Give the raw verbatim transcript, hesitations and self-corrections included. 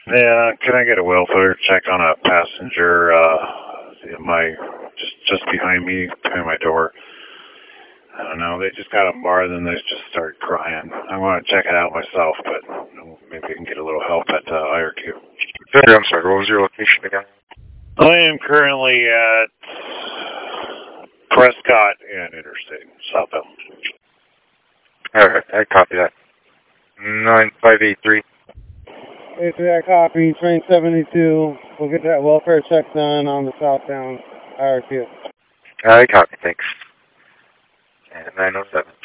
Yeah, can I get a welfare check on a passenger, uh, my, just, just behind me, behind my door? I don't know, they just got a bar, then they just started crying. I want to check it out myself, but maybe I can get a little help at uh, I R Q. Hey, I'm sorry, what was your location again? I am currently at Prescott and Interstate, southbound. Alright, I copy that. nine five eight three. eight three, I copy, train seventy-two. We'll get that welfare check done on the southbound I R Q. I copy, thanks. And nine oh seven.